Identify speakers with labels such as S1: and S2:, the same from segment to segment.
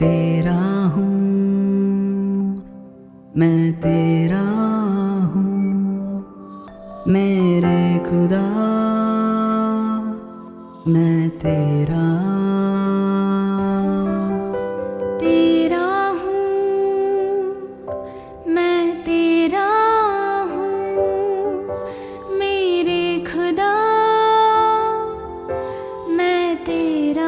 S1: तेरा हूँ, मैं तेरा हूँ, मेरे खुदा मैं तेरा
S2: तेरा हूँ, मैं तेरा हूँ, मेरे खुदा मैं तेरा।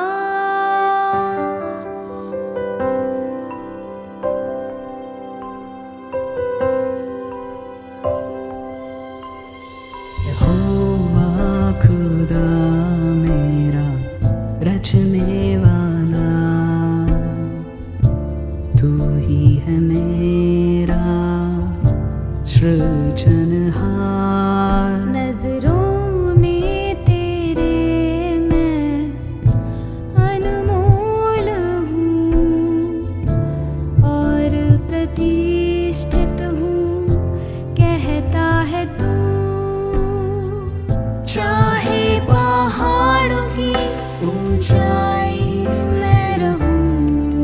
S1: यहोवा खुदा मेरा रचने वाला, तू ही है मेरा सृजनहार।
S2: नजरों में तेरे मैं अनमोल हूँ और प्रतिष्ठित हूँ, कहता है तू। चाहे पहाड़ों की ऊंचाई मैं रहूं,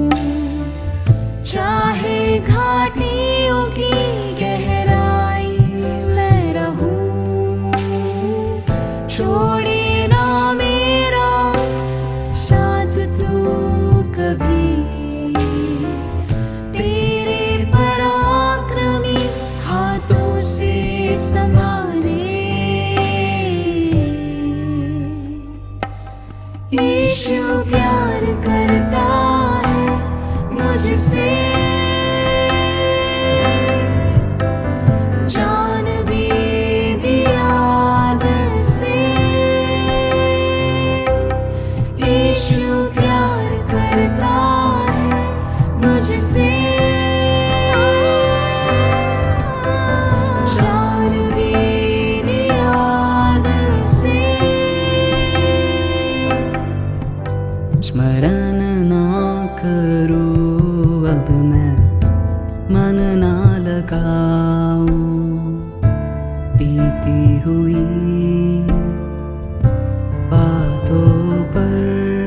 S2: चाहे घाटियों की गहराई मैं रहूं, छोड़े ना मेरा साथ तू कभी। तेरे पराक्रमी हाथों से संभाले यीशु प्यार करता है मुझसे, जान भी दिया दिल से। यीशु प्यार करता है मुझसे, जान भी दिया दिल से।
S1: स्मरण ना करूँ अब मैं, मन ना लगाऊं बीती हुई बातों पर।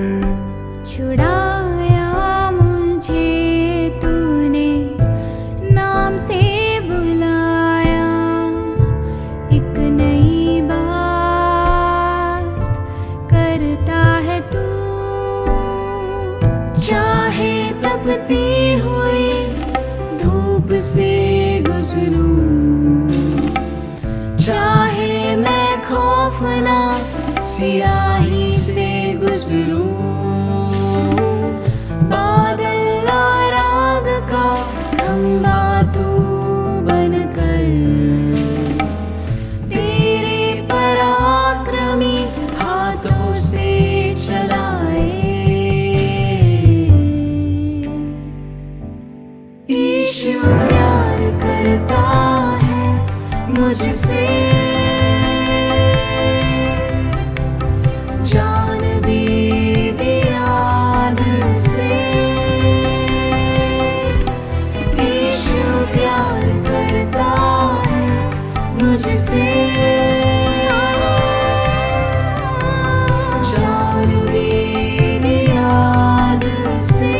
S2: छुड़ाया मुझे तूने, नाम से बुलाया, एक नई बात करता है तू। चाहे तपती हुई धूप से गुजरूं, चाहे मैं खौफनाक सियाही से गुजरूं, बादल और आग का खंभा तू बनकर, तेरे पराक्रमी हाथों से चलाए। यीशु प्यार करता है मुझसे, जान भी दिया दिल से। यीशु प्यार करता है मुझसे, जान भी दिया दिल से।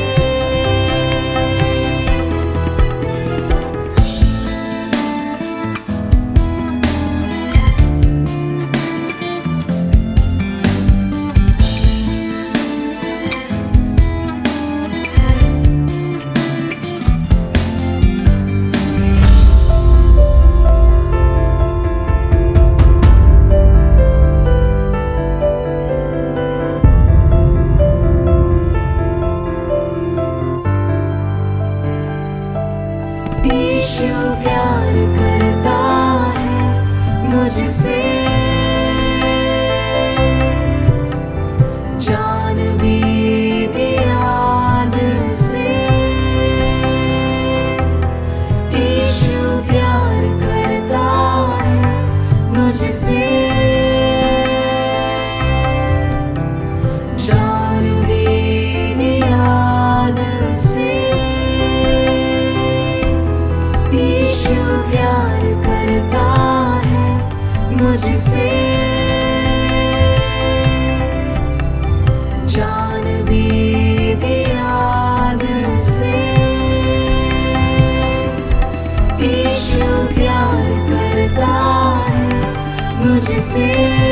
S2: मुझसे